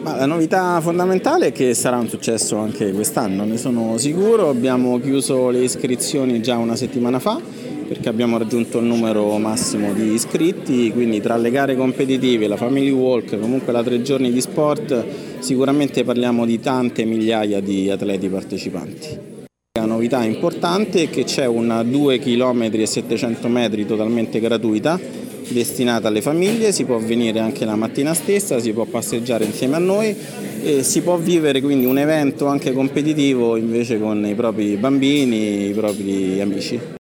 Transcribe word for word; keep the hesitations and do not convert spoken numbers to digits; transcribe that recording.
Ma la novità fondamentale è che sarà un successo anche quest'anno, ne sono sicuro. Abbiamo chiuso le iscrizioni già una settimana fa perché abbiamo raggiunto il numero massimo di iscritti, quindi tra le gare competitive, la Family Walk, comunque la tre giorni di sport, sicuramente parliamo di tante migliaia di atleti partecipanti. La novità importante è che c'è una due chilometri e settecento metri totalmente gratuita destinata alle famiglie, si può venire anche la mattina stessa, si può passeggiare insieme a noi e si può vivere quindi un evento anche competitivo invece con i propri bambini, i propri amici.